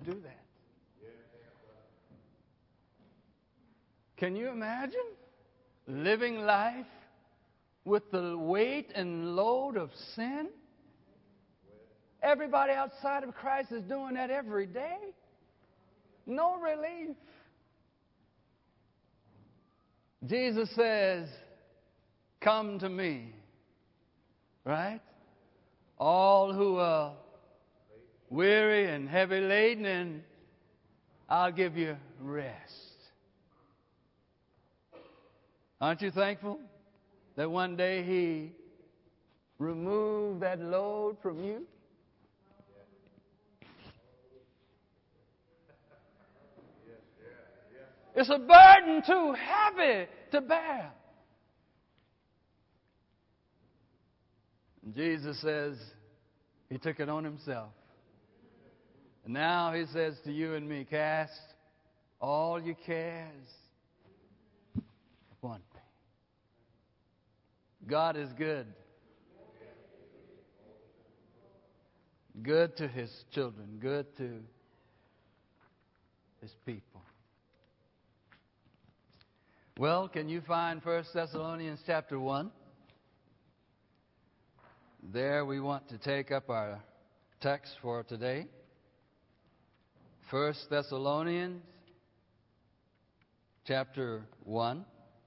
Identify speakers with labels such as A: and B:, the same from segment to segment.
A: do that. Can you imagine living life with the weight and load of sin? Everybody outside of Christ is doing that every day. No relief. Jesus says, come to me, right? All who are weary and heavy laden, and I'll give you rest. Aren't you thankful that one day He removed that load from you? It's a burden too heavy to bear. And Jesus says He took it on Himself. And now He says to you and me, cast all your cares upon me. God is good. Good to His children. Good to His people. Well, can you find 1 Thessalonians chapter 1? There we want to take up our text for today. 1 Thessalonians chapter 1.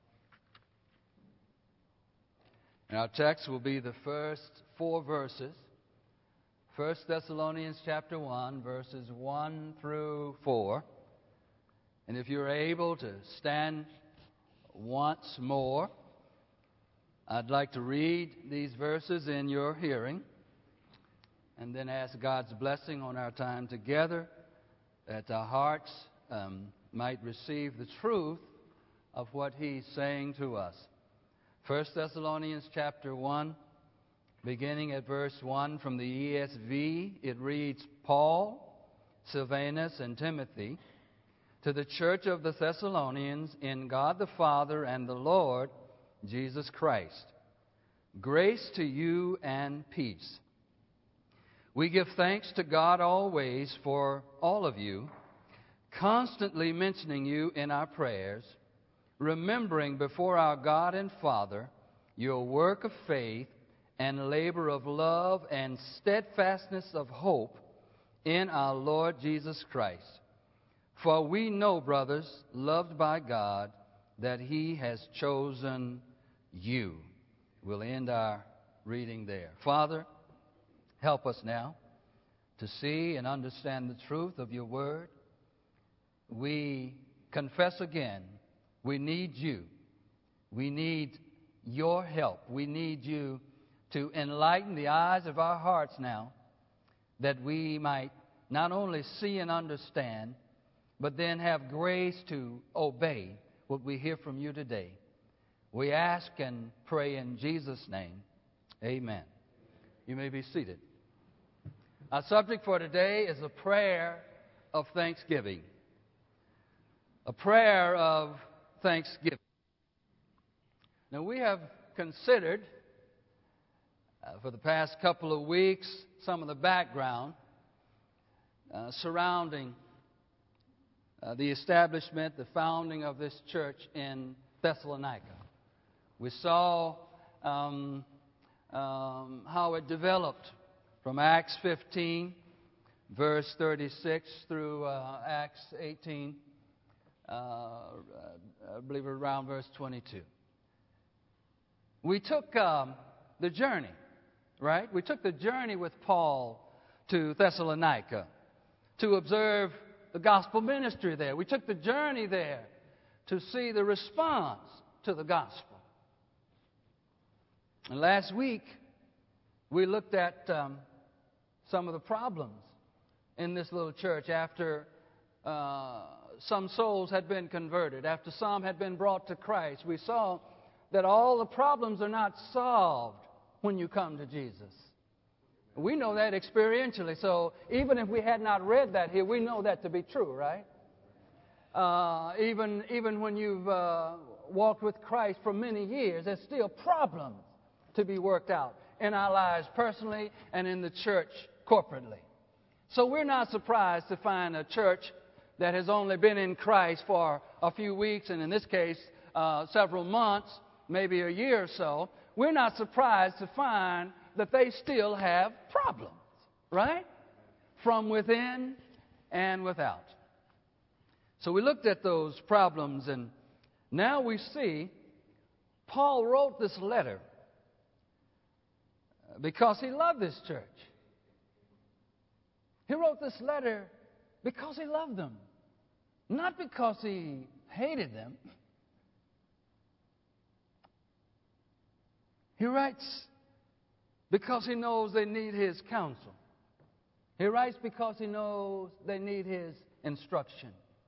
A: And our text will be the first 4 verses. 1 Thessalonians chapter 1, verses 1 through 4. And if you're able to stand once more, I'd like to read these verses in your hearing and then ask God's blessing on our time together, that our hearts might receive the truth of what He's saying to us. 1 Thessalonians chapter 1, beginning at verse 1 from the ESV, it reads, Paul, Silvanus, and Timothy, to the church of the Thessalonians in God the Father and the Lord Jesus Christ. Grace to you and peace. We give thanks to God always for all of you, constantly mentioning you in our prayers, remembering before our God and Father your work of faith and labor of love and steadfastness of hope in our Lord Jesus Christ. For we know, brothers, loved by God, that He has chosen you. We'll end our reading there. Father, help us now to see and understand the truth of your word. We confess again, we need you. We need your help. We need you to enlighten the eyes of our hearts now, that we might not only see and understand, but then have grace to obey what we hear from you today. We ask and pray in Jesus' name. Amen. You may be seated. Our subject for today is a prayer of thanksgiving. A prayer of thanksgiving. Now, we have considered for the past couple of weeks some of the background surrounding the establishment, the founding of this church in Thessalonica. We saw how it developed from Acts 15, verse 36, through Acts 18, I believe around verse 22. We took the journey, right? We took the journey with Paul to Thessalonica to observe the gospel ministry there. We took the journey there to see the response to the gospel. And last week, we looked at some of the problems in this little church after some souls had been converted, after some had been brought to Christ. We saw that all the problems are not solved when you come to Jesus. We know that experientially, so even if we had not read that here, we know that to be true, right? Even when you've walked with Christ for many years, there's still problems to be worked out in our lives personally and in the church corporately. So we're not surprised to find a church that has only been in Christ for a few weeks, and in this case, several months, maybe a year or so. We're not surprised to find that they still have problems, right? From within and without. So we looked at those problems, and now we see Paul wrote this letter because he loved this church. He wrote this letter because he loved them, not because he hated them. He writes because he knows they need his counsel. He writes because he knows they need his instruction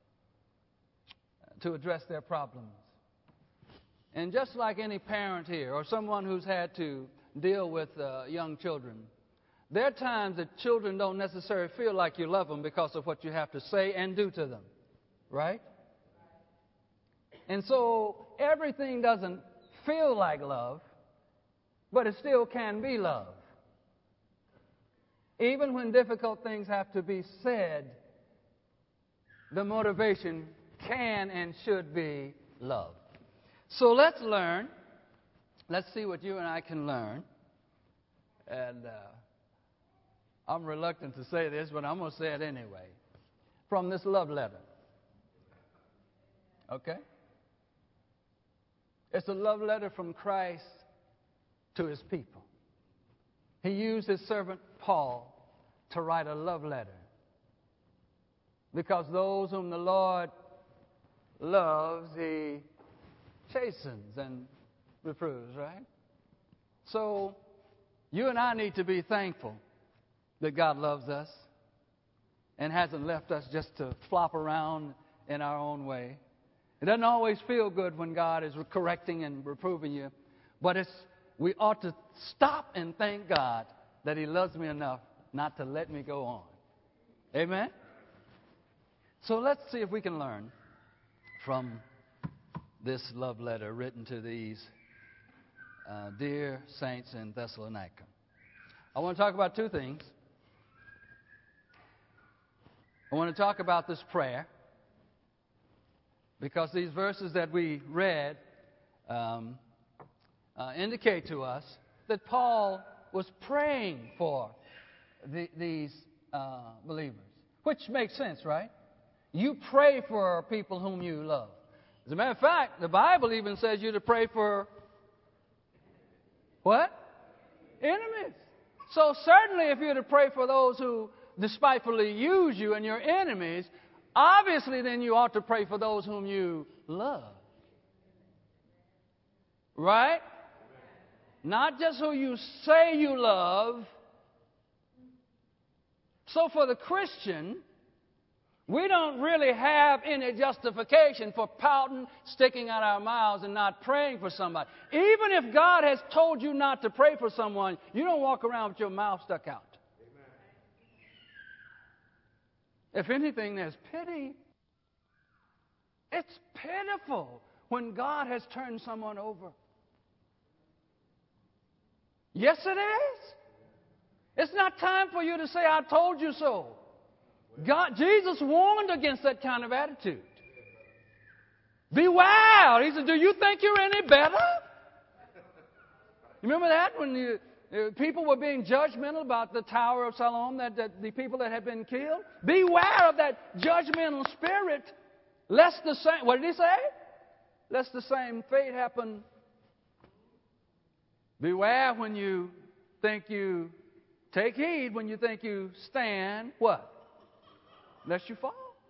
A: to address their problems. And just like any parent here or someone who's had to deal with young children, there are times that children don't necessarily feel like you love them because of what you have to say and do to them, right? And so everything doesn't feel like love, but it still can be love. Even when difficult things have to be said, the motivation can and should be love. So let's learn. Let's see what you and I can learn. And I'm reluctant to say this, but I'm going to say it anyway. From this love letter. Okay? It's a love letter from Christ to his people. He used his servant Paul to write a love letter. Because those whom the Lord loves, he chastens and reproves, right? So you and I need to be thankful that God loves us and hasn't left us just to flop around in our own way. It doesn't always feel good when God is correcting and reproving you, but we ought to stop and thank God that he loves me enough not to let me go on. Amen? So let's see if we can learn from this love letter written to these dear saints in Thessalonica. I want to talk about two things. I want to talk about this prayer because these verses that we read indicate to us that Paul was praying for these believers, which makes sense, right? You pray for people whom you love. As a matter of fact, the Bible even says you to pray for what? Enemies. So certainly if you're to pray for those who despitefully use you and your enemies, obviously then you ought to pray for those whom you love. Right? Not just who you say you love. So for the Christian, we don't really have any justification for pouting, sticking out our mouths, and not praying for somebody. Even if God has told you not to pray for someone, you don't walk around with your mouth stuck out. Amen. If anything, there's pity. It's pitiful when God has turned someone over. Yes, it is. It's not time for you to say, I told you so. Jesus warned against that kind of attitude. Beware. He said, do you think you're any better? You remember that when people were being judgmental about the Tower of Siloam, that the people that had been killed? Beware of that judgmental spirit, lest the same, what did he say? Lest the same fate happen. Beware when you think you, take heed when you think you stand, what? Lest you fall.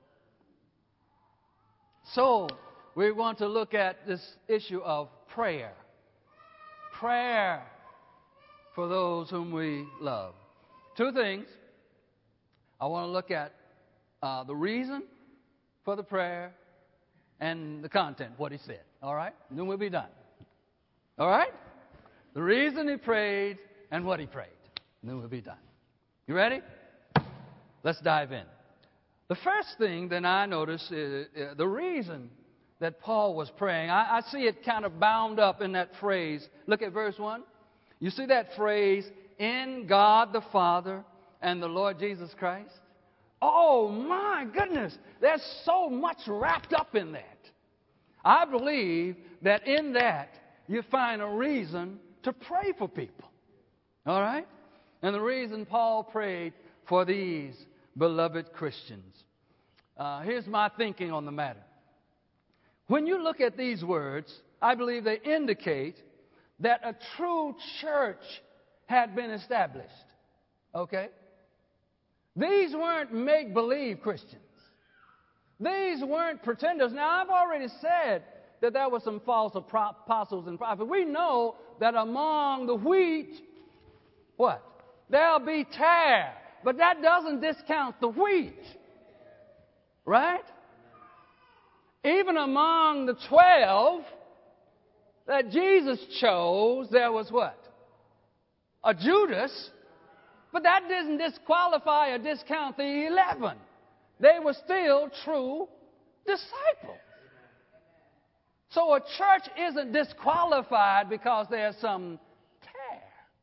A: So, we want to look at this issue of prayer. Prayer for those whom we love. Two things. I want to look at the reason for the prayer and the content, what he said. All right? And then we'll be done. All right? The reason he prayed and what he prayed. And then we'll be done. You ready? Let's dive in. The first thing that I notice is the reason that Paul was praying. I see it kind of bound up in that phrase. Look at verse 1. You see that phrase, in God the Father and the Lord Jesus Christ? Oh, my goodness. There's so much wrapped up in that. I believe that in that you find a reason to pray for people. All right? And the reason Paul prayed for these beloved Christians. Here's my thinking on the matter. When you look at these words, I believe they indicate that a true church had been established. Okay? These weren't make-believe Christians. These weren't pretenders. Now, I've already said that there were some false apostles and prophets. We know that among the wheat, what? There'll be tare. But that doesn't discount the wheat. Right? Even among the 12 that Jesus chose, there was what? A Judas. But that didn't disqualify or discount the 11. They were still true disciples. So a church isn't disqualified because there's some tear.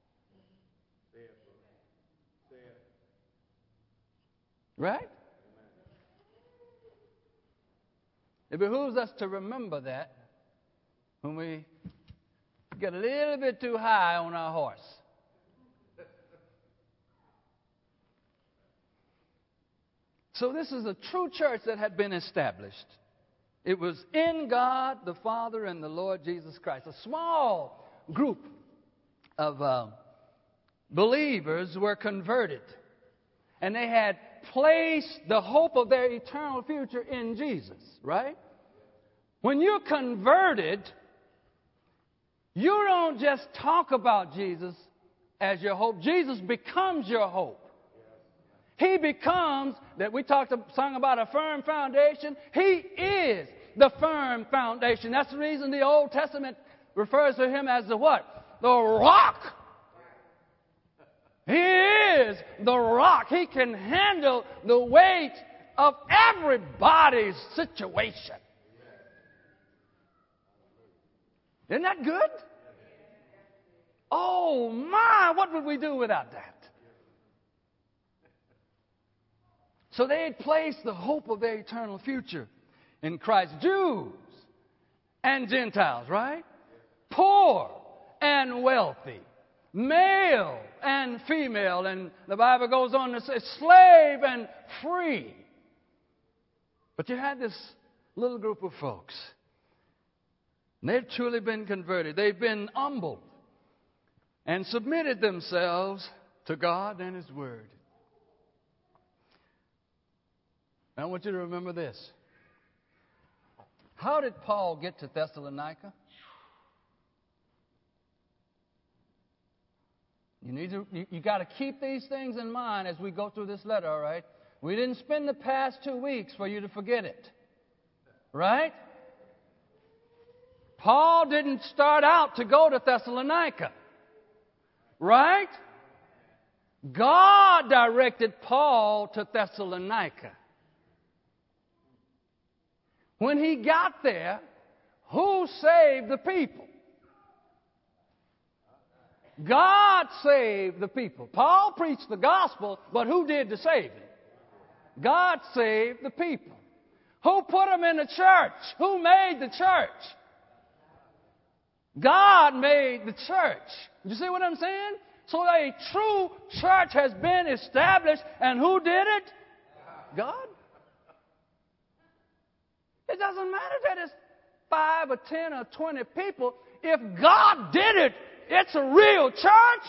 A: Right? It behooves us to remember that when we get a little bit too high on our horse. So this is a true church that had been established. It was in God, the Father, and the Lord Jesus Christ. A small group of believers were converted. And they had placed the hope of their eternal future in Jesus, right? When you're converted, you don't just talk about Jesus as your hope. Jesus becomes your hope. He becomes, that we sung about a firm foundation. He is the firm foundation. That's the reason the Old Testament refers to him as the what? The rock. He is the rock. He can handle the weight of everybody's situation. Isn't that good? Oh my, what would we do without that? So they had placed the hope of their eternal future in Christ. Jews and Gentiles, right? Poor and wealthy. Male and female. And the Bible goes on to say slave and free. But you had this little group of folks. And they've truly been converted. They've been humbled and submitted themselves to God and His Word. Now, I want you to remember this. How did Paul get to Thessalonica? You got to keep these things in mind as we go through this letter, all right? We didn't spend the past 2 weeks for you to forget it. Right? Paul didn't start out to go to Thessalonica. Right? God directed Paul to Thessalonica. When he got there, who saved the people? God saved the people. Paul preached the gospel, but who did the saving? God saved the people. Who put them in the church? Who made the church? God made the church. You see what I'm saying? So a true church has been established, and who did it? God. It doesn't matter that it's 5 or 10 or 20 people. If God did it, it's a real church.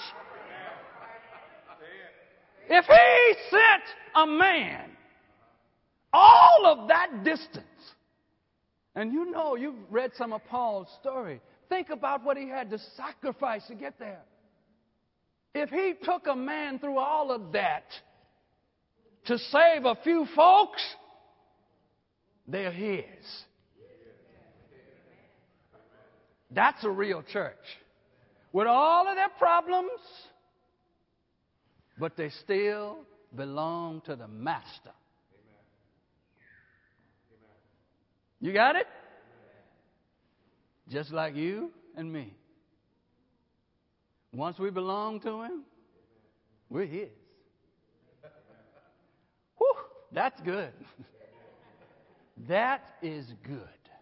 A: If He sent a man all of that distance, and you know, you've read some of Paul's story. Think about what he had to sacrifice to get there. If he took a man through all of that to save a few folks, they're His. That's a real church. With all of their problems, but they still belong to the Master. You got it? Just like you and me. Once we belong to Him, we're His. That's good. That is good.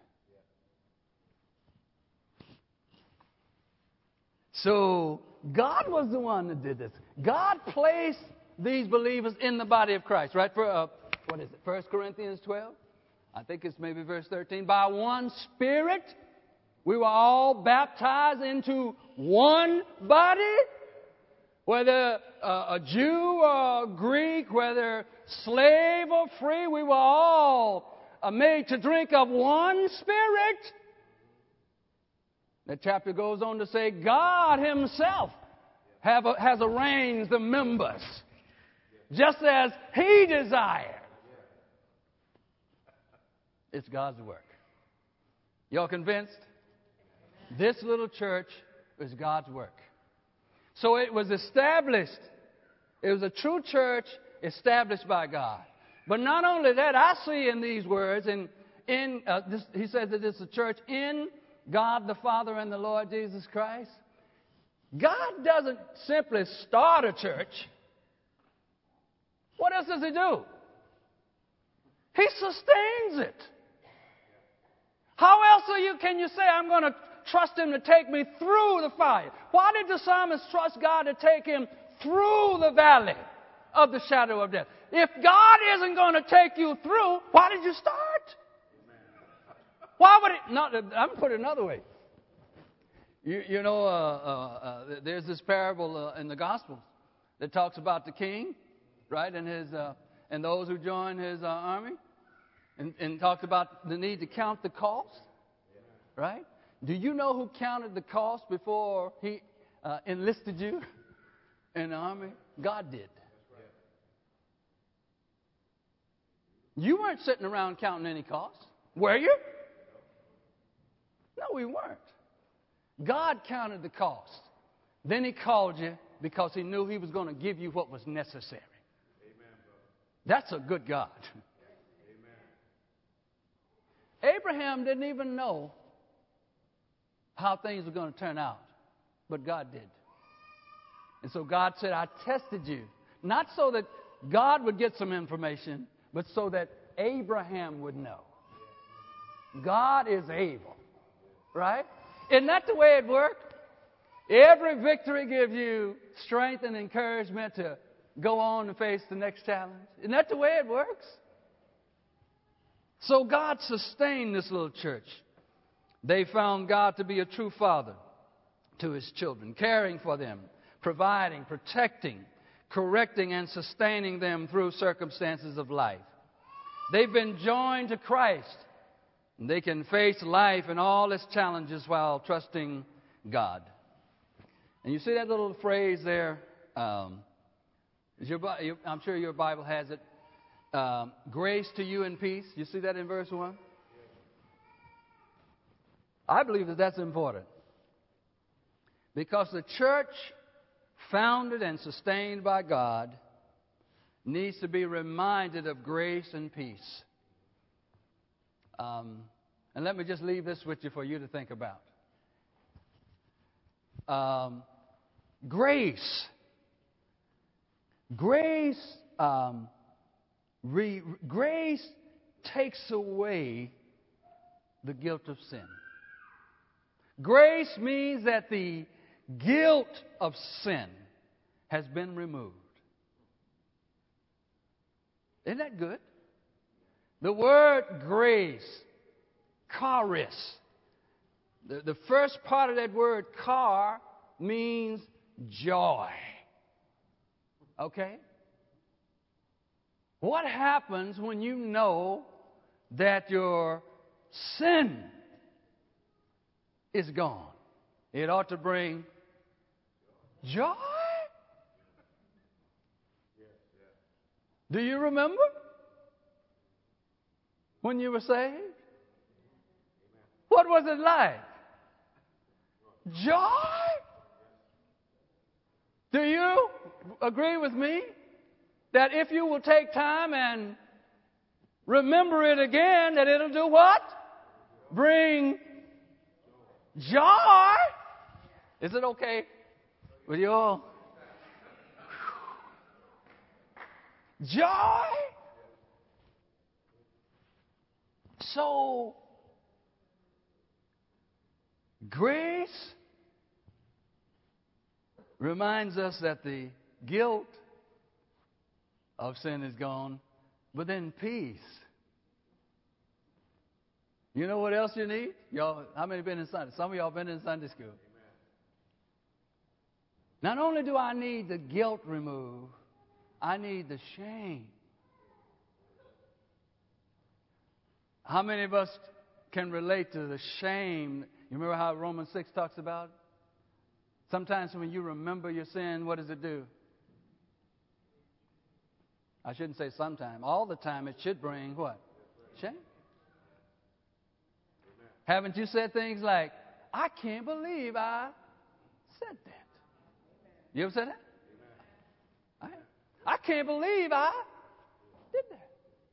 A: So God was the one that did this. God placed these believers in the body of Christ, right? For what is it? 1 Corinthians 12? I think it's maybe verse 13. By one Spirit, we were all baptized into one body. Whether a Jew or Greek, whether slave or free, we were all made to drink of one Spirit. That chapter goes on to say God Himself has arranged the members just as He desired. It's God's work. Y'all convinced? This little church is God's work. So it was established. It was a true church established by God. But not only that, I see in these words, he says that it's a church in God the Father and the Lord Jesus Christ. God doesn't simply start a church. What else does He do? He sustains it. How else can you say, I'm going to trust Him to take me through the fire? Why did the psalmist trust God to take him through the valley of the shadow of death? If God isn't going to take you through, why did you start? Why would it not? I'm going to put it another way. There's this parable in the Gospels that talks about the king, right, and those who join his army, and talks about the need to count the cost, right? Do you know who counted the cost before he enlisted you in the army? God did. You weren't sitting around counting any costs, were you? No, we weren't. God counted the cost. Then He called you because He knew He was going to give you what was necessary. That's a good God. Abraham didn't even know how things were going to turn out, but God did. And so God said, I tested you, not so that God would get some information, but so that Abraham would know. God is able, right? Isn't that the way it worked? Every victory gives you strength and encouragement to go on and face the next challenge. Isn't that the way it works? So God sustained this little church. They found God to be a true father to His children, caring for them, providing, protecting, correcting, and sustaining them through circumstances of life. They've been joined to Christ. And they can face life and all its challenges while trusting God. And you see that little phrase there? I'm sure your Bible has it. Grace to you and peace. You see that in verse 1? I believe that that's important. Because the church founded and sustained by God needs to be reminded of grace and peace. And let me just leave this with you for you to think about. Grace. Grace takes away the guilt of sin. Grace means that the guilt of sin has been removed. Isn't that good? The word grace, charis, the first part of that word, char, means joy. Okay? What happens when you know that your sin is gone? It ought to bring joy. Do you remember when you were saved? What was it like? Joy? Do you agree with me that if you will take time and remember it again, that it'll do what? Bring joy. Is it okay with you all? Joy? So, grace reminds us that the guilt of sin is gone, but then peace. You know what else you need? Y'all, how many been in Sunday? Some of y'all been in Sunday school. Amen. Not only do I need the guilt removed, I need the shame. How many of us can relate to the shame? You remember how Romans 6 talks about it? Sometimes when you remember your sin, what does it do? I shouldn't say sometime. All the time it should bring what? Shame. Haven't you said things like, I can't believe I said that? You ever said that? I can't believe I did that.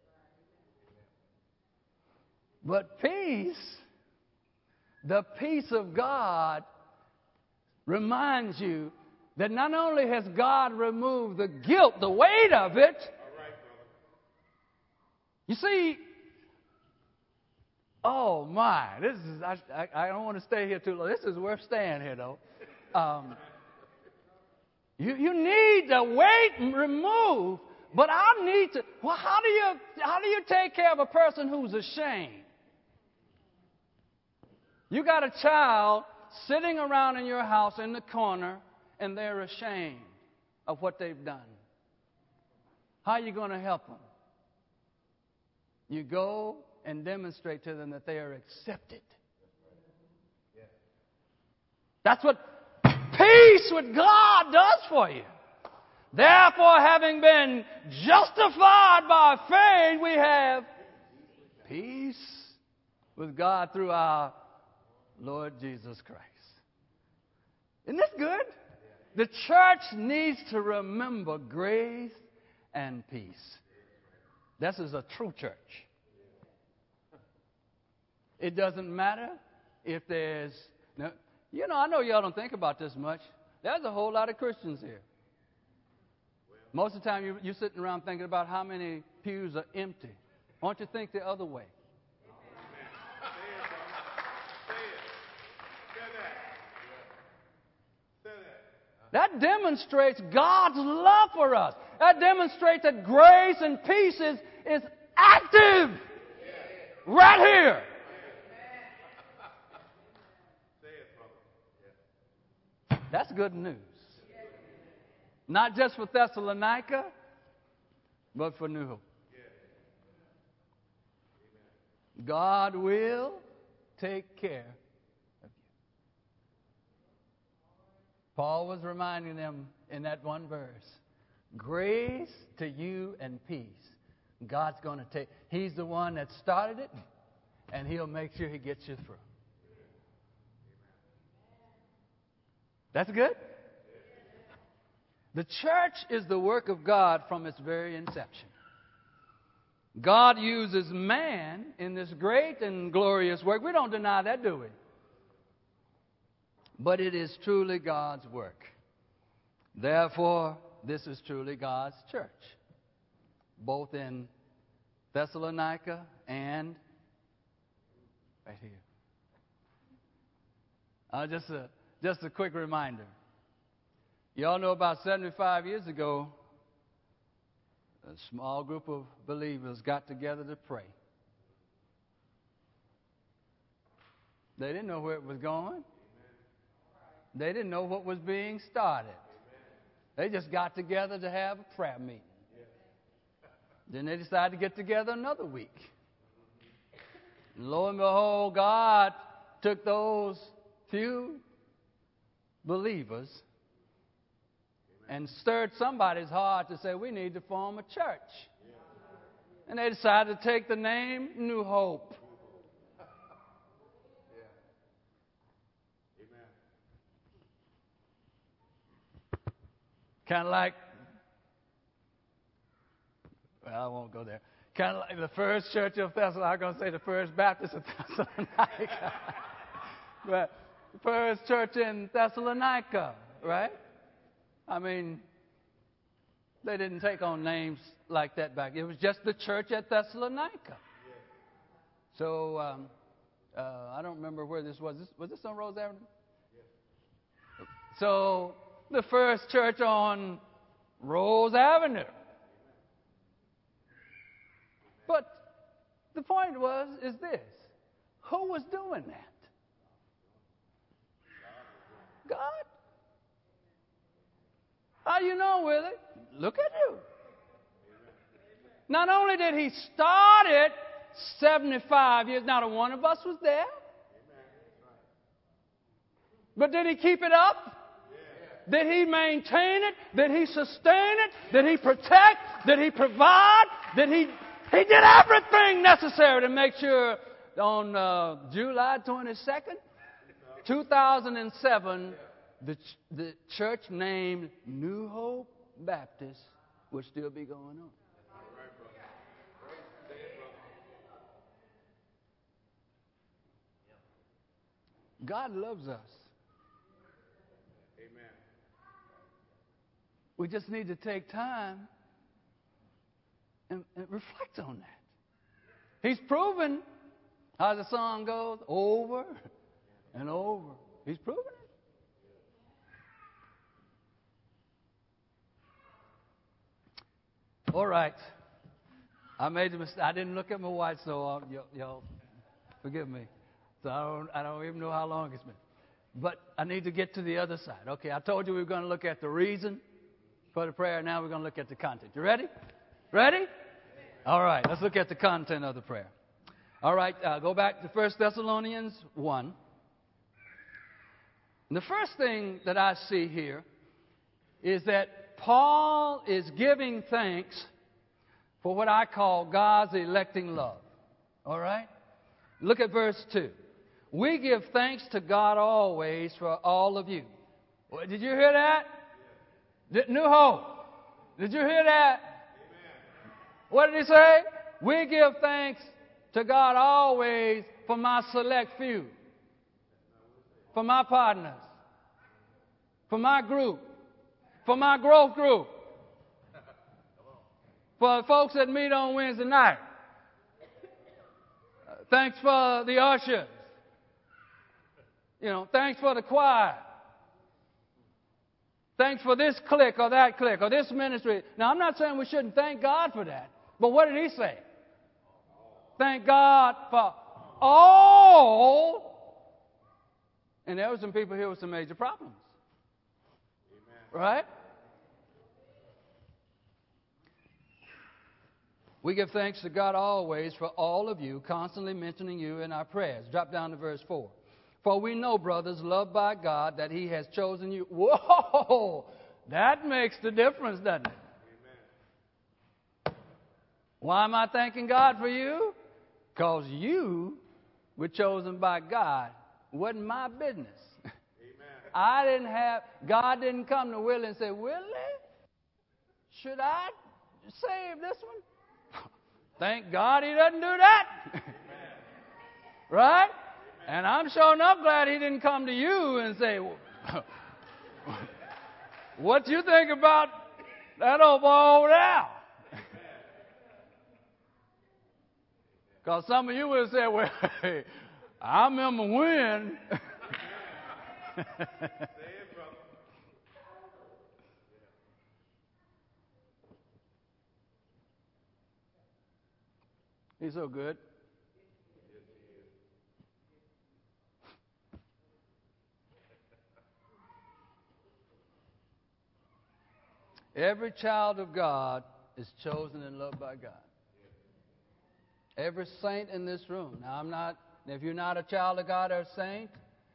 A: But peace, the peace of God, reminds you that not only has God removed the guilt, the weight of it, you see, oh my, this is, I don't want to stay here too long. This is worth staying here though. You need the weight removed, but I need to, well, how do you take care of a person who's ashamed? You got a child sitting around in your house in the corner and they're ashamed of what they've done. How are you going to help them? You go and demonstrate to them that they are accepted. That's what peace with God does for you. Therefore, having been justified by faith, we have peace with God through our Lord Jesus Christ. Isn't this good? The church needs to remember grace and peace. This is a true church. It doesn't matter if there's, I know y'all don't think about this much. There's a whole lot of Christians here. Most of the time you're sitting around thinking about how many pews are empty. Why don't you think the other way? That demonstrates God's love for us. That demonstrates that grace and peace is active right here. That's good news. Not just for Thessalonica, but for New Hope. God will take care of you. Paul was reminding them in that one verse, grace to you and peace. God's going to take, He's the one that started it, and He'll make sure He gets you through. That's good? The church is the work of God from its very inception. God uses man in this great and glorious work. We don't deny that, do we? But it is truly God's work. Therefore, this is truly God's church, both in Thessalonica and right here. Just a quick reminder. You all know about 75 years ago, a small group of believers got together to pray. They didn't know where it was going. They didn't know what was being started. They just got together to have a prayer meeting. Then they decided to get together another week. And lo and behold, God took those few believers and stirred somebody's heart to say, we need to form a church. And they decided to take the name New Hope. Kind of like, well, I won't go there. Kind of like the first church of Thessalonica. I'm going to say the first Baptist of Thessalonica. But the first church in Thessalonica, right? I mean, they didn't take on names like that back. It was just the church at Thessalonica. So I don't remember where this was. Was this on Rose Avenue? So the first church on Rose Avenue. But the point is this. Who was doing that? God. How you know, Willie? Look at you. Not only did he start it 75 years, not a one of us was there. But did he keep it up? Did he maintain it? Did he sustain it? Did he protect? Did he provide? He did everything necessary to make sure on July 22nd, 2007, the church named New Hope Baptist would still be going on. God loves us. Amen. We just need to take time and reflect on that. He's proven, how the song goes, over and over. He's proven it. All right. I made the mistake. I didn't look at my watch, so y'all forgive me. So I don't even know how long it's been. But I need to get to the other side. Okay, I told you we were going to look at the reason for the prayer. Now we're going to look at the content. You ready? Ready? All right, let's look at the content of the prayer. All right, go back to 1 Thessalonians 1. And the first thing that I see here is that Paul is giving thanks for what I call God's electing love. All right? Look at verse 2. We give thanks to God always for all of you. Did you hear that? New Hope. Did you hear that? What did he say? We give thanks to God always for my select few, for my partners, for my group, for my growth group, for folks that meet on Wednesday night. Thanks for the ushers. Thanks for the choir. Thanks for this clique or that clique or this ministry. Now, I'm not saying we shouldn't thank God for that. But what did he say? Thank God for all. And there were some people here with some major problems. Amen. Right? We give thanks to God always for all of you, constantly mentioning you in our prayers. Drop down to verse 4. For we know, brothers, loved by God, that he has chosen you. Whoa! That makes the difference, doesn't it? Amen. Why am I thanking God for you? Because you were chosen by God. It wasn't my business. Amen. God didn't come to Willie and say, Willie, should I save this one? Thank God he doesn't do that. Right? And I'm sure enough glad he didn't come to you and say, what you think about that old boy over there? Because some of you would have said, well, hey, I remember when. He's so good. Every child of God is chosen and loved by God. Every saint in this room. Now, if you're not a child of God or a saint,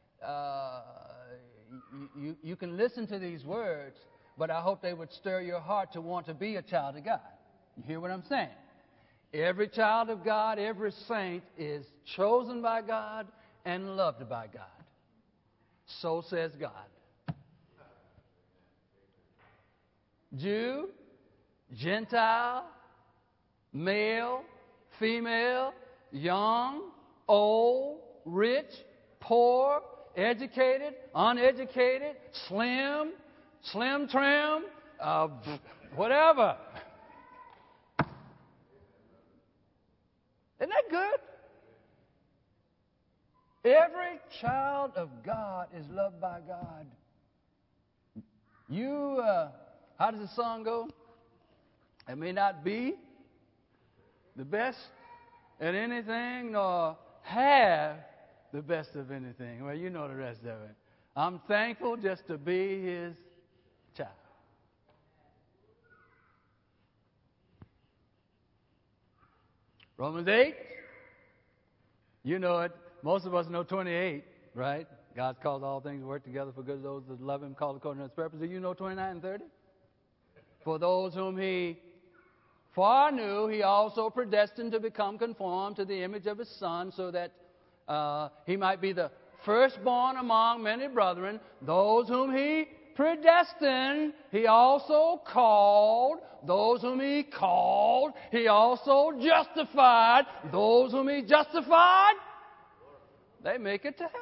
A: you can listen to these words, but I hope they would stir your heart to want to be a child of God. You hear what I'm saying? Every child of God, every saint is chosen by God and loved by God. So says God. Jew, Gentile, male, female, young, old, rich, poor, educated, uneducated, slim trim, whatever. Isn't that good? Every child of God is loved by God. How does the song go? I may not be the best at anything, nor have the best of anything. Well, you know the rest of it. I'm thankful just to be His child. Romans 8, you know it. Most of us know 28, right? God calls all things to work together for good of those that love Him, called according to His purpose. Do you know 29 and 30? For those whom He foreknew, He also predestined to become conformed to the image of His Son, so that He might be the firstborn among many brethren. Those whom He predestined, He also called. Those whom He called, He also justified. Those whom He justified, they make it to heaven.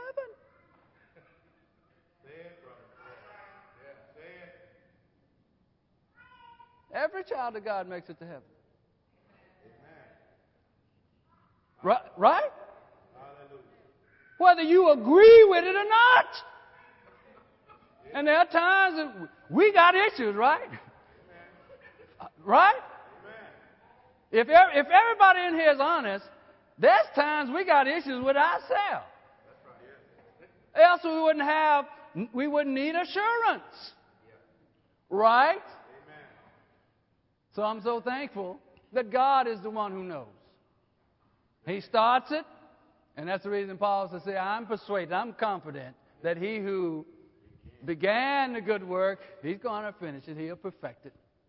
A: Every child of God makes it to heaven. Right? Whether you agree with it or not. And there are times that we got issues, right? Right? If everybody in here is honest, there's times we got issues with ourselves. Else we wouldn't need assurance. Right? So I'm so thankful that God is the one who knows. He starts it, and that's the reason Paul says, I'm persuaded, I'm confident that He who began the good work, He's going to finish it. He'll perfect it.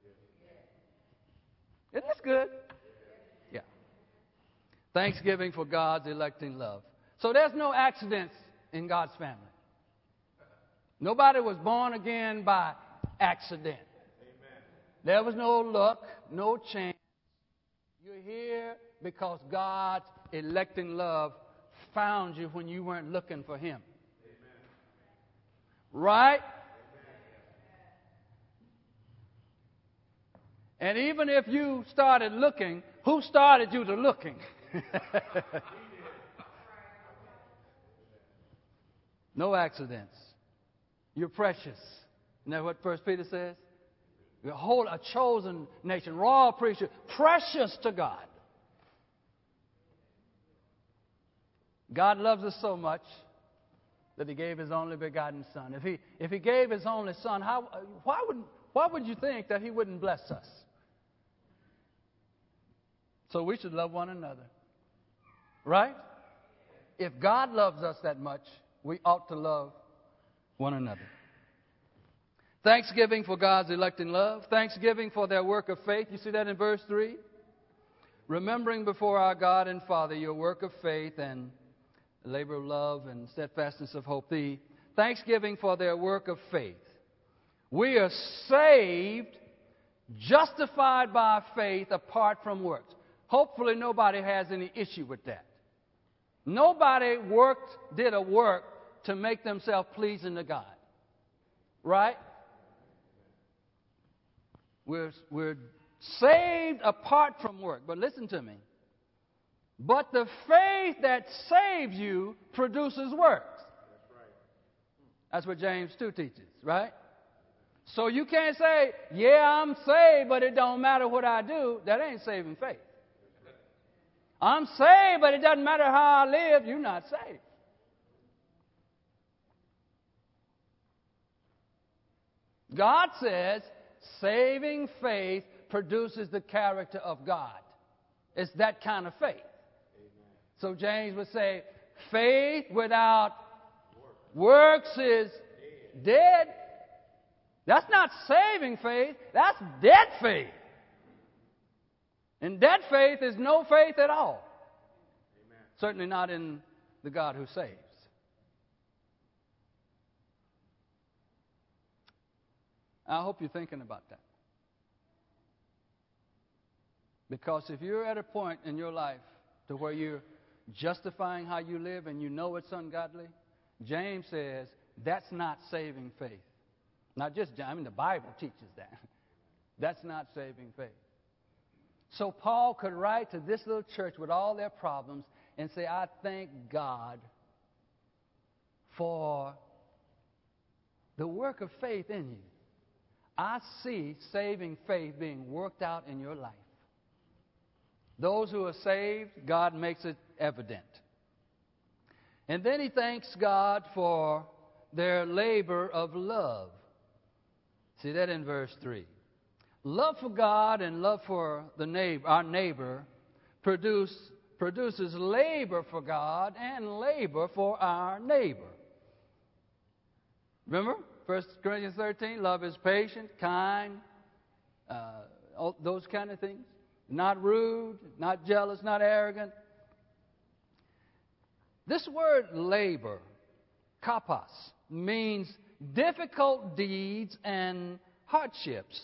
A: Isn't this good? Yeah. Thanksgiving for God's electing love. So there's no accidents in God's family. Nobody was born again by accident. There was no luck, no chance. You're here because God's electing love found you when you weren't looking for Him. Right? And even if you started looking, who started you to looking? No accidents. You're precious. Isn't that what 1 Peter says? You're a chosen nation, royal priesthood, precious to God. God loves us so much that He gave His only begotten Son. If He gave His only Son, why would you think that He wouldn't bless us? So we should love one another. Right? If God loves us that much, we ought to love one another. Thanksgiving for God's electing love. Thanksgiving for their work of faith. You see that in verse 3? Remembering before our God and Father your work of faith and labor of love and steadfastness of hope. The thanksgiving for their work of faith. We are saved, justified by faith apart from works. Hopefully nobody has any issue with that. Nobody did a work to make themselves pleasing to God. Right? We're saved apart from work. But listen to me. But the faith that saves you produces works. That's what James 2 teaches, right? So you can't say, yeah, I'm saved, but it don't matter what I do. That ain't saving faith. I'm saved, but it doesn't matter how I live. You're not saved. God says saving faith produces the character of God. It's that kind of faith. So James would say, faith without works is dead. That's not saving faith. That's dead faith. And dead faith is no faith at all. Amen. Certainly not in the God who saves. I hope you're thinking about that. Because if you're at a point in your life to where you're justifying how you live and you know it's ungodly, James says that's not saving faith. Not just, the Bible teaches that. That's not saving faith. So Paul could write to this little church with all their problems and say, I thank God for the work of faith in you. I see saving faith being worked out in your life. Those who are saved, God makes it evident. And then he thanks God for their labor of love. See that in verse 3. Love for God and love for our neighbor produces labor for God and labor for our neighbor. Remember, 1 Corinthians 13, love is patient, kind, those kind of things. Not rude, not jealous, not arrogant. This word labor, kapos, means difficult deeds and hardships.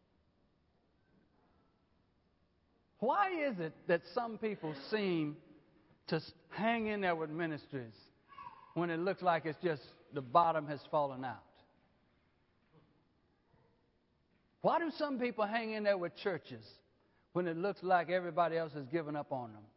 A: Why is it that some people seem to hang in there with ministries when it looks like it's just the bottom has fallen out? Why do some people hang in there with churches when it looks like everybody else has given up on them?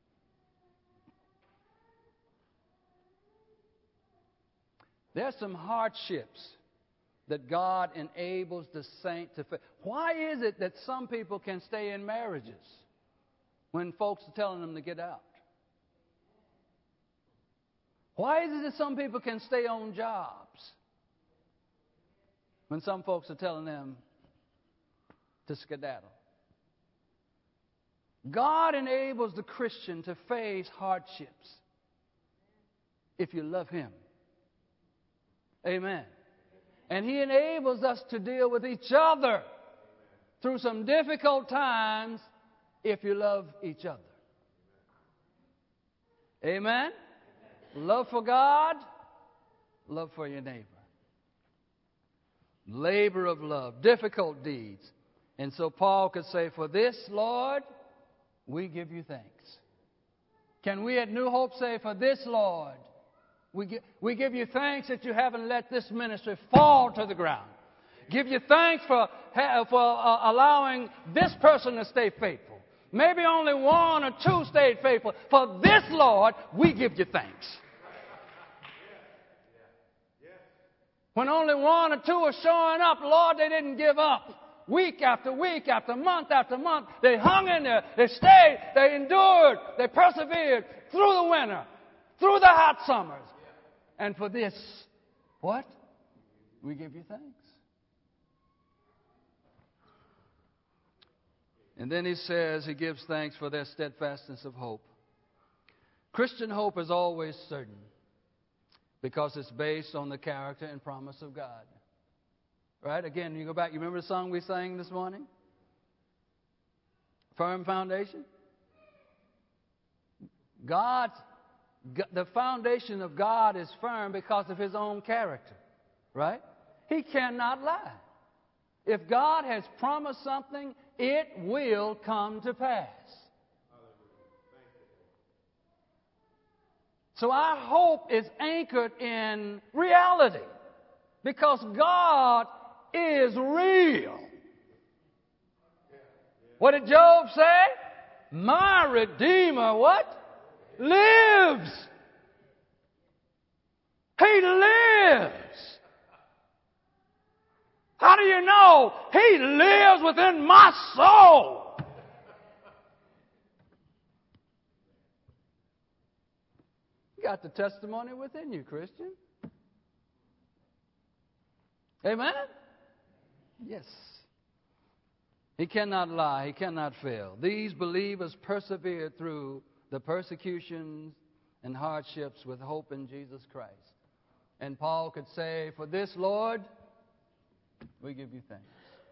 A: There's some hardships that God enables the saint to face. Why is it that some people can stay in marriages when folks are telling them to get out? Why is it that some people can stay on jobs when some folks are telling them to skedaddle? God enables the Christian to face hardships if you love Him. Amen. And He enables us to deal with each other through some difficult times if you love each other. Amen. Love for God, love for your neighbor. Labor of love, difficult deeds. And so Paul could say, for this, Lord, we give you thanks. Can we at New Hope say, for this, Lord, we give you thanks that you haven't let this ministry fall to the ground. Give you thanks for allowing this person to stay faithful. Maybe only one or two stayed faithful. For this, Lord, we give you thanks. When only one or two are showing up, Lord, they didn't give up. Week after week, after month, they hung in there, they stayed, they endured, they persevered through the winter, through the hot summers. And for this, what? We give you thanks. And then he says he gives thanks for their steadfastness of hope. Christian hope is always certain because it's based on the character and promise of God. Right? Again, you go back, you remember the song we sang this morning? Firm foundation? The foundation of God is firm because of His own character. Right? He cannot lie. If God has promised something, it will come to pass. So our hope is anchored in reality because God is real. What did Job say? My Redeemer, what? Lives. He lives. How do you know? He lives within my soul. You got the testimony within you, Christian. Amen? Yes. He cannot lie. He cannot fail. These believers persevered through the persecutions and hardships with hope in Jesus Christ. And Paul could say, for this, Lord, we give you thanks.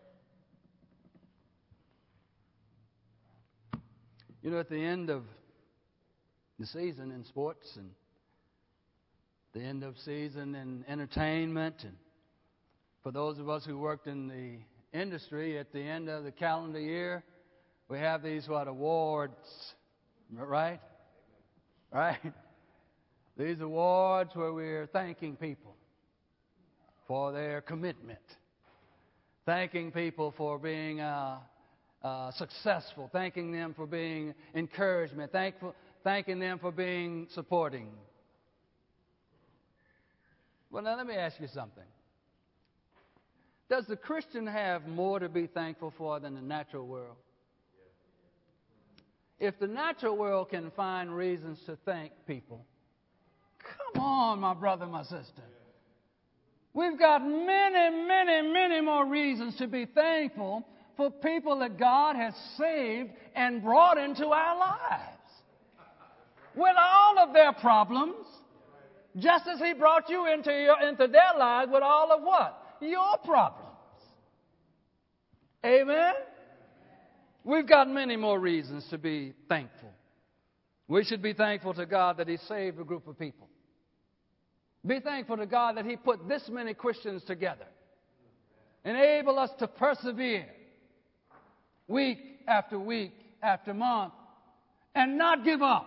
A: You know, at the end of the season in sports and the end of season in entertainment, and for those of us who worked in the industry, at the end of the calendar year, we have these, awards, right? Right? These awards where we're thanking people for their commitment, thanking people for being successful, thanking them for being encouragement, thanking them for being supporting. Well, now let me ask you something. Does the Christian have more to be thankful for than the natural world? If the natural world can find reasons to thank people, come on, my brother, my sister. We've got many more reasons to be thankful for people that God has saved and brought into our lives. With all of their problems, just as He brought you into their lives with all of what? Your problems. Amen? We've got many more reasons to be thankful. We should be thankful to God that He saved a group of people. Be thankful to God that He put this many Christians together. Enable us to persevere week after week after month and not give up.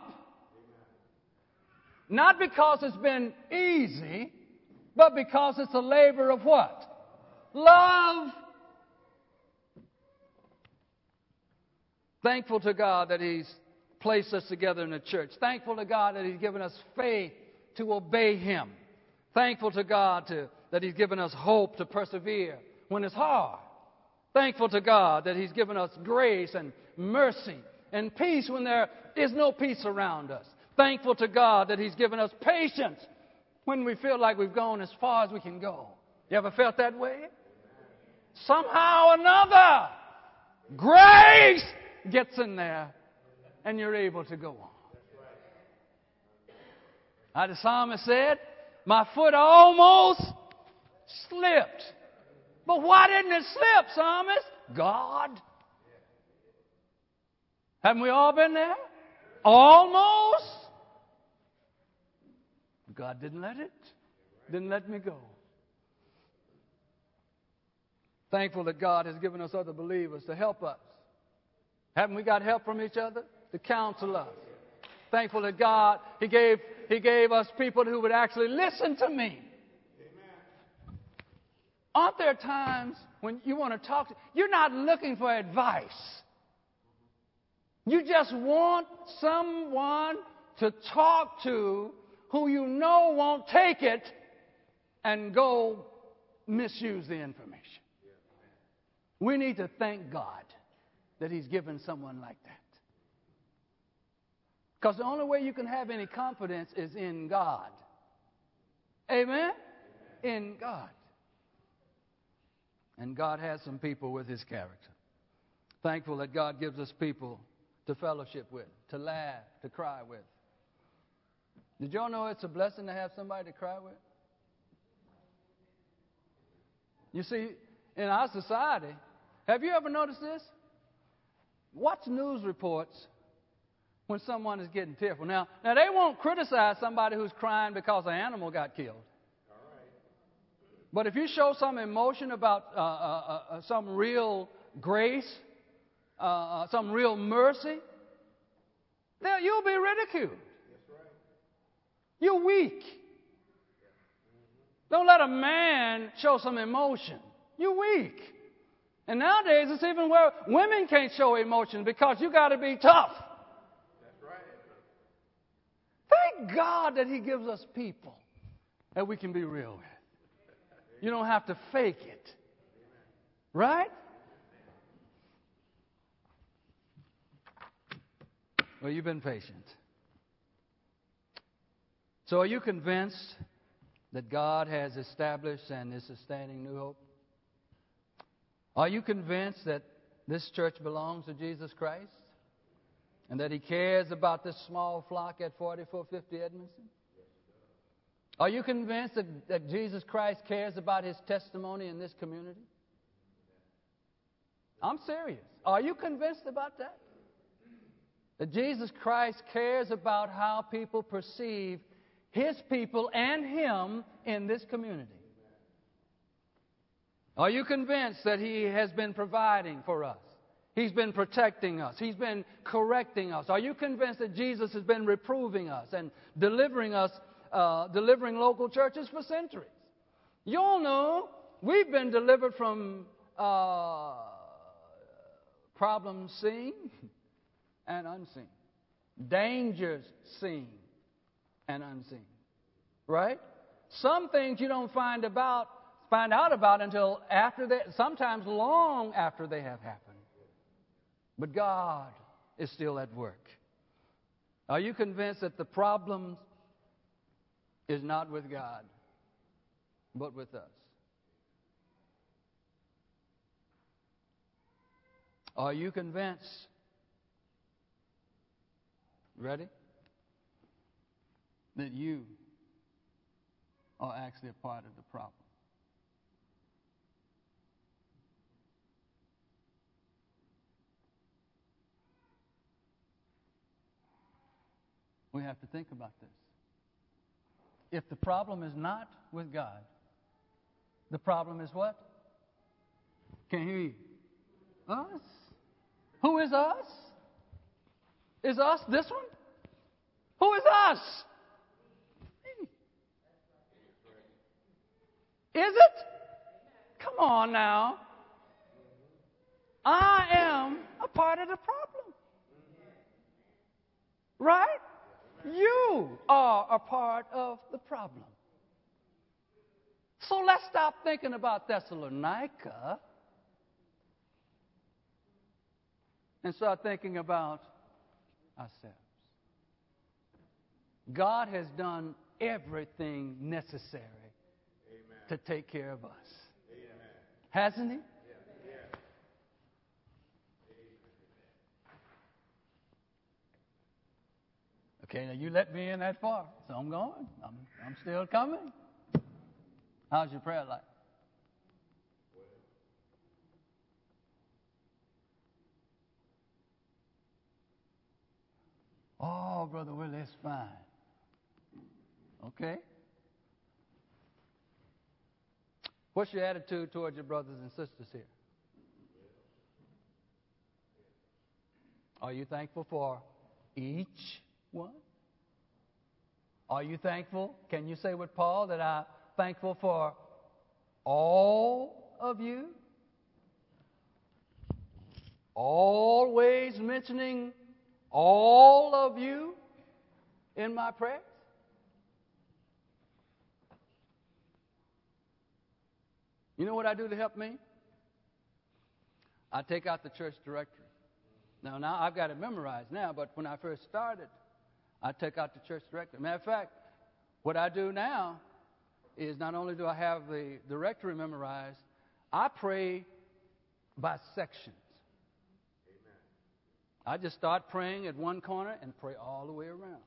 A: Not because it's been easy, but because it's a labor of what? Love. Thankful to God that He's placed us together in the church. Thankful to God that He's given us faith to obey Him. Thankful to God that He's given us hope to persevere when it's hard. Thankful to God that He's given us grace and mercy and peace when there is no peace around us. Thankful to God that He's given us patience when we feel like we've gone as far as we can go. You ever felt that way? Somehow or another, grace gets in there and you're able to go on. The psalmist said, my foot almost slipped. But why didn't it slip, psalmist? God. Haven't we all been there? Almost. God didn't let me go. Thankful that God has given us other believers to help us. Haven't we got help from each other? To counsel us. Thankful that God, He gave us people who would actually listen to me. Aren't there times when you want to talk you're not looking for advice. You just want someone to talk to who you know won't take it and go misuse the information. We need to thank God that He's given someone like that. Because the only way you can have any confidence is in God. Amen? In God. And God has some people with His character. Thankful that God gives us people to fellowship with, to laugh, to cry with. Did y'all know it's a blessing to have somebody to cry with? You see, in our society, have you ever noticed this? Watch news reports when someone is getting tearful. Now they won't criticize somebody who's crying because an animal got killed. But if you show some emotion about some real grace, some real mercy, you'll be ridiculed. You're weak. Don't let a man show some emotion. You're weak. And nowadays it's even where women can't show emotion because you got to be tough. Thank God that He gives us people that we can be real with. You don't have to fake it. Right? Well, you've been patient. So are you convinced that God has established and is sustaining New Hope? Are you convinced that this church belongs to Jesus Christ? And that He cares about this small flock at 4450 Edmondson? Are you convinced that Jesus Christ cares about His testimony in this community? I'm serious. Are you convinced about that? That Jesus Christ cares about how people perceive His people and Him in this community? Are you convinced that He has been providing for us? He's been protecting us. He's been correcting us. Are you convinced that Jesus has been reproving us and delivering us, delivering local churches for centuries? You all know we've been delivered from problems seen and unseen. Dangers seen and unseen. Right? Some things you don't find out about until after they, sometimes long after they have happened. But God is still at work. Are you convinced that the problem is not with God, but with us? Are you convinced? Ready? That you are actually a part of the problem. We have to think about this. If the problem is not with God, the problem is what? Can't hear you. Us? Who is us? Is us this one? Who is us? Is it? Come on now. I am a part of the problem. Right? You are a part of the problem. So let's stop thinking about Thessalonica and start thinking about ourselves. God has done everything necessary to take care of us. Amen. Hasn't He? Yeah. Okay, now you let me in that far, so I'm going. I'm still coming. How's your prayer life? Oh, Brother Willie, it's fine. Okay. What's your attitude towards your brothers and sisters here? Are you thankful for each one? Are you thankful? Can you say with Paul that I'm thankful for all of you? Always mentioning all of you in my prayers? You know what I do to help me? I take out the church directory. Now I've got it memorized now, but when I first started, I took out the church directory. Matter of fact, what I do now is not only do I have the directory memorized, I pray by sections. Amen. I just start praying at one corner and pray all the way around.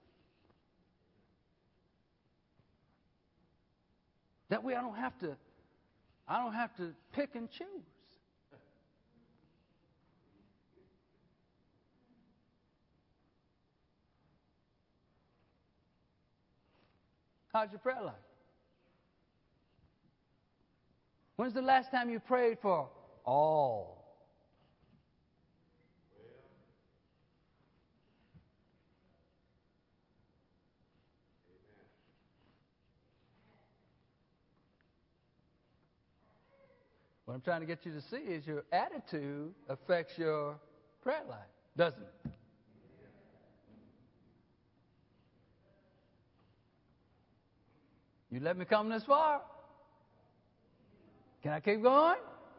A: That way I don't have to pick and choose. How's your prayer life? When's the last time you prayed for all? What I'm trying to get you to see is your attitude affects your prayer life, doesn't it? You let me come this far? Can I keep going?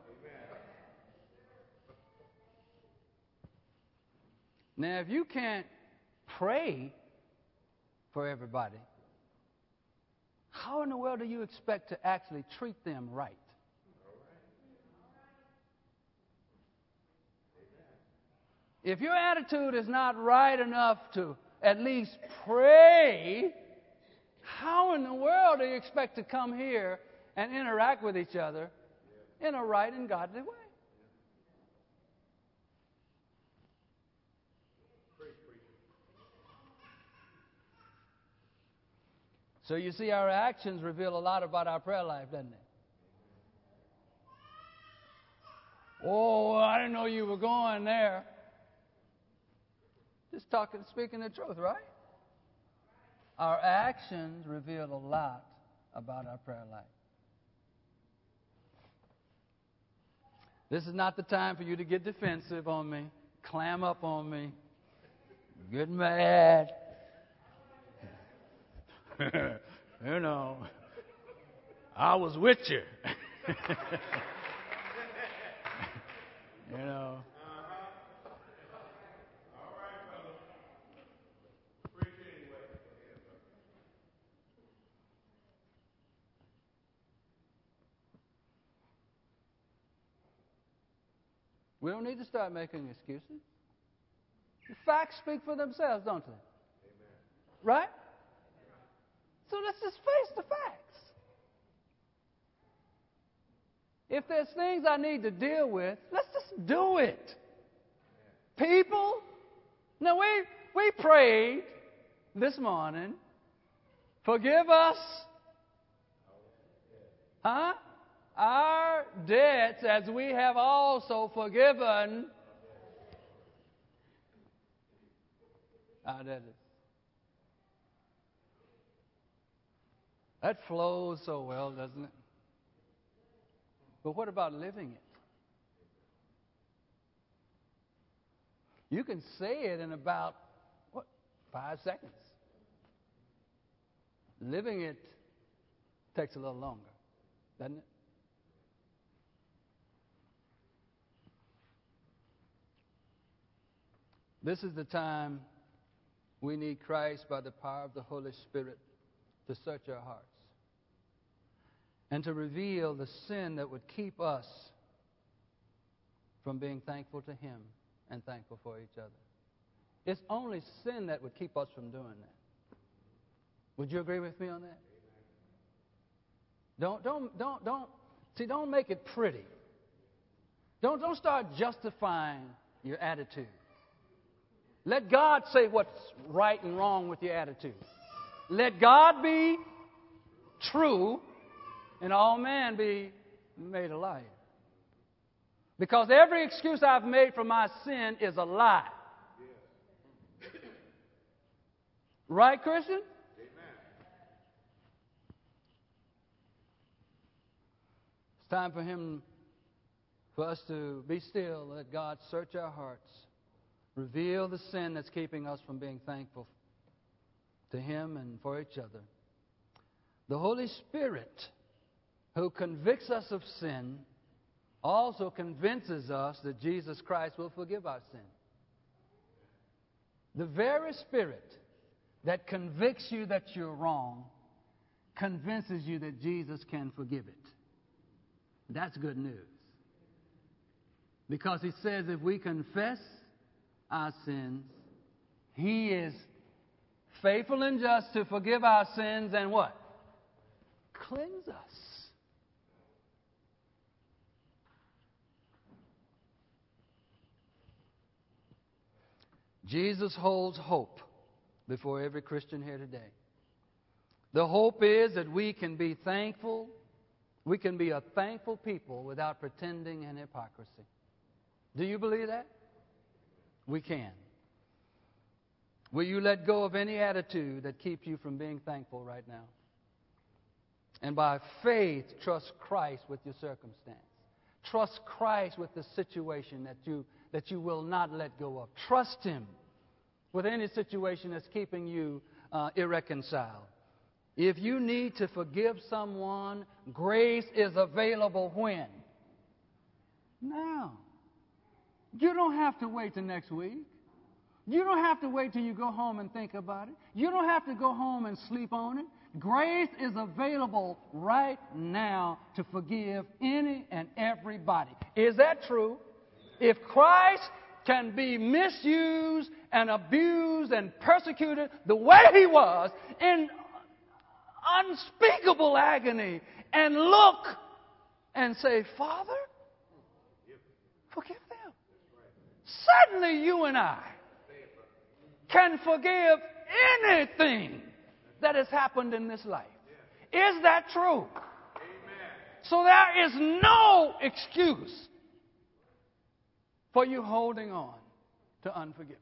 A: Now, if you can't pray for everybody, how in the world do you expect to actually treat them right? If your attitude is not right enough to at least pray, how in the world do you expect to come here and interact with each other in a right and godly way? So you see, our actions reveal a lot about our prayer life, doesn't it? Oh, I didn't know you were going there. Just speaking the truth, right? Our actions reveal a lot about our prayer life. This is not the time for you to get defensive on me, clam up on me, get mad. You know, I was with you. You know. We don't need to start making excuses. The facts speak for themselves, don't they? Amen. Right? So let's just face the facts. If there's things I need to deal with, let's just do it. People, now we prayed this morning, forgive us, our debts as we have also forgiven our debtors. That flows so well, doesn't it? But what about living it? You can say it in about, 5 seconds. Living it takes a little longer, doesn't it? This is the time we need Christ by the power of the Holy Spirit to search our hearts and to reveal the sin that would keep us from being thankful to Him and thankful for each other. It's only sin that would keep us from doing that. Would you agree with me on that? Don't make it pretty. Don't start justifying your attitude. Let God say what's right and wrong with your attitude. Let God be true and all men be made a liar. Because every excuse I've made for my sin is a lie. Right, Christian? It's time for us to be still, let God search our hearts, reveal the sin that's keeping us from being thankful to Him and for each other. The Holy Spirit, who convicts us of sin, also convinces us that Jesus Christ will forgive our sin. The very Spirit that convicts you that you're wrong convinces you that Jesus can forgive it. That's good news. Because He says if we confess our sins, He is faithful and just to forgive our sins and what? Cleanse us. Jesus holds hope before every Christian here today. The hope is that we can be thankful. We can be a thankful people without pretending and hypocrisy. Do you believe that? We can. Will you let go of any attitude that keeps you from being thankful right now? And by faith, trust Christ with your circumstance. Trust Christ with the situation that you will not let go of. Trust Him with any situation that's keeping you irreconciled. If you need to forgive someone, grace is available when? Now. You don't have to wait till next week. You don't have to wait till you go home and think about it. You don't have to go home and sleep on it. Grace is available right now to forgive any and everybody. Is that true? If Christ can be misused and abused and persecuted the way He was in unspeakable agony and look and say, Father, forgive them. Certainly you and I can forgive anything that has happened in this life. Is that true? So there is no excuse for you holding on to unforgiveness.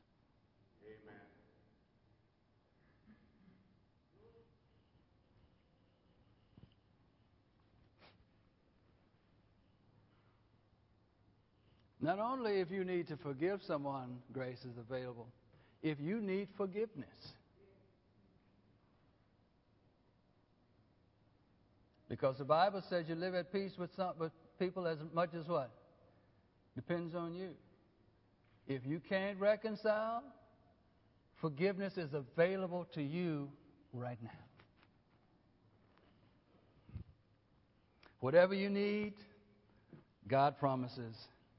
A: Not only if you need to forgive someone, grace is available. If you need forgiveness, Because the Bible says you live at peace with people as much as what? Depends on you. If you can't reconcile, forgiveness is available to you right now. Whatever you need, God promises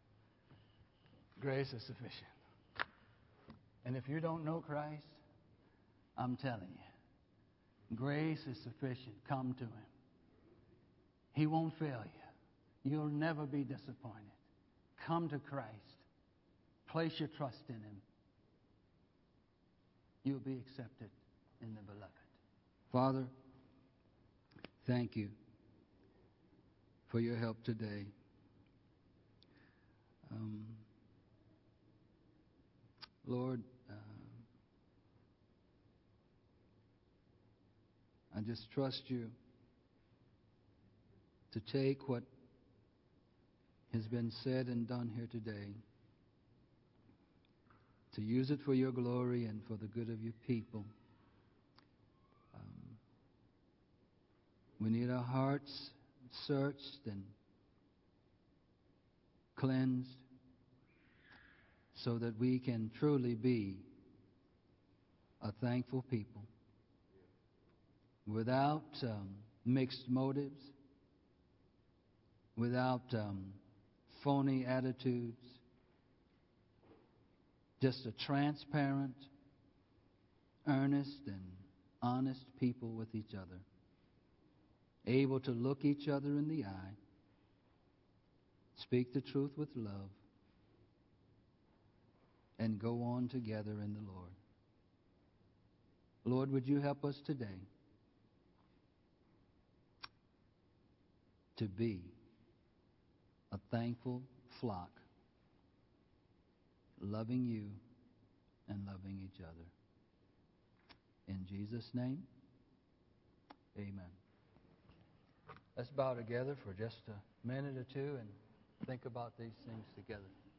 A: grace is sufficient. And if you don't know Christ, I'm telling you, grace is sufficient. Come to Him. He won't fail you. You'll never be disappointed. Come to Christ. Place your trust in Him. You'll be accepted in the Beloved. Father, thank you for your help today. Lord, I just trust you to take what has been said and done here today, to use it for your glory and for the good of your people. We need our hearts searched and cleansed so that we can truly be a thankful people without mixed motives, without phony attitudes, just a transparent, earnest, and honest people with each other, able to look each other in the eye, speak the truth with love, and go on together in the Lord. Lord, would you help us today to be a thankful flock, loving you and loving each other. In Jesus' name, amen. Let's bow together for just a minute or two and think about these things together.